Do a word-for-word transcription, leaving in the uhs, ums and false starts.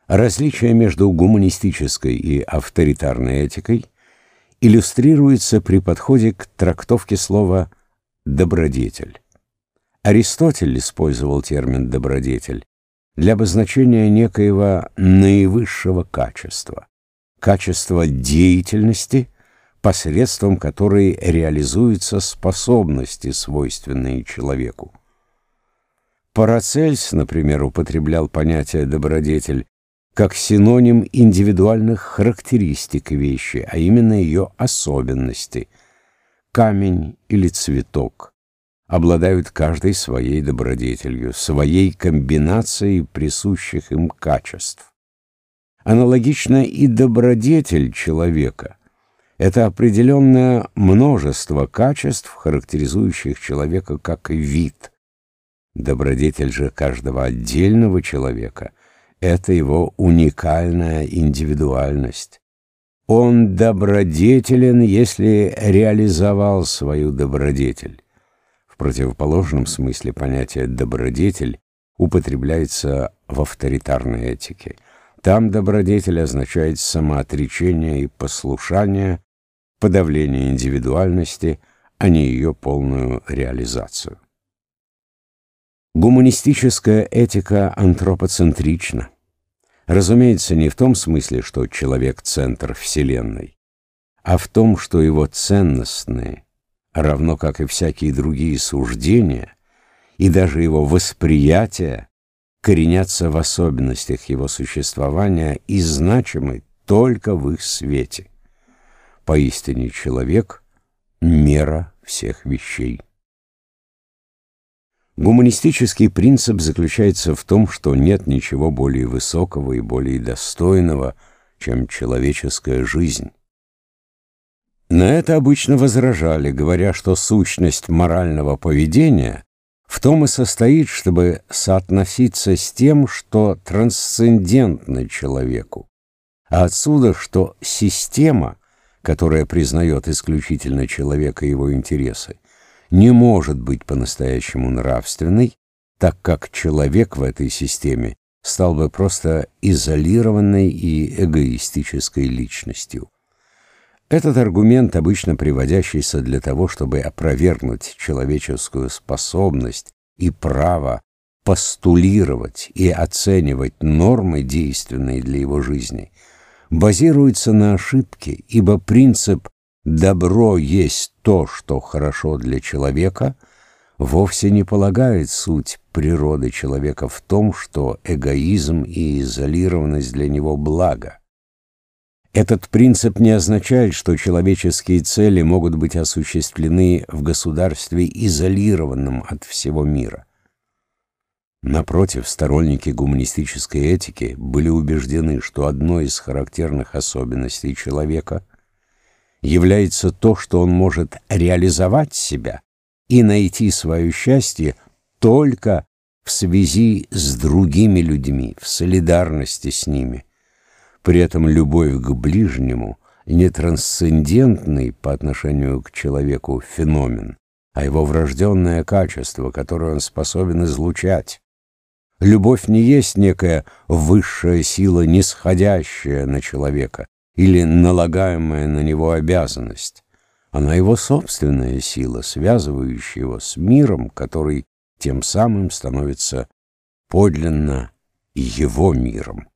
Различие между гуманистической и авторитарной этикой иллюстрируется при подходе к трактовке слова «добродетель». Аристотель использовал термин «добродетель» для обозначения некоего наивысшего качества, качества деятельности, посредством которой реализуются способности, свойственные человеку. Парацельс, например, употреблял понятие «добродетель» как синоним индивидуальных характеристик вещи, а именно ее особенности. Камень или цветок обладают каждой своей добродетелью, своей комбинацией присущих им качеств. Аналогично и добродетель человека — это определенное множество качеств, характеризующих человека как вид. Добродетель же каждого отдельного человека — это его уникальная индивидуальность. Он добродетелен, если реализовал свою добродетель. В противоположном смысле понятие «добродетель» употребляется в авторитарной этике. Там добродетель означает самоотречение и послушание, подавление индивидуальности, а не ее полную реализацию. Гуманистическая этика антропоцентрична. Разумеется, не в том смысле, что человек — центр Вселенной, а в том, что его ценностные, равно как и всякие другие суждения, и даже его восприятия, коренятся в особенностях его существования и значимы только в их свете. Поистине человек — мера всех вещей. Гуманистический принцип заключается в том, что нет ничего более высокого и более достойного, чем человеческая жизнь. На это обычно возражали, говоря, что сущность морального поведения в том и состоит, чтобы соотноситься с тем, что трансцендентно человеку, а отсюда, что система, которая признает исключительно человека и его интересы, не может быть по-настоящему нравственной, так как человек в этой системе стал бы просто изолированной и эгоистической личностью. Этот аргумент, обычно приводящийся для того, чтобы опровергнуть человеческую способность и право постулировать и оценивать нормы, действенные для его жизни, базируется на ошибке, ибо принцип «добро есть то, что хорошо для человека» вовсе не полагает суть природы человека в том, что эгоизм и изолированность для него благо. Этот принцип не означает, что человеческие цели могут быть осуществлены в государстве, изолированном от всего мира. Напротив, сторонники гуманистической этики были убеждены, что одной из характерных особенностей человека является то, что он может реализовать себя и найти свое счастье только в связи с другими людьми, в солидарности с ними. При этом любовь к ближнему не трансцендентный по отношению к человеку феномен, а его врожденное качество, которое он способен излучать. Любовь не есть некая высшая сила, нисходящая на человека или налагаемая на него обязанность. Она его собственная сила, связывающая его с миром, который тем самым становится подлинно его миром.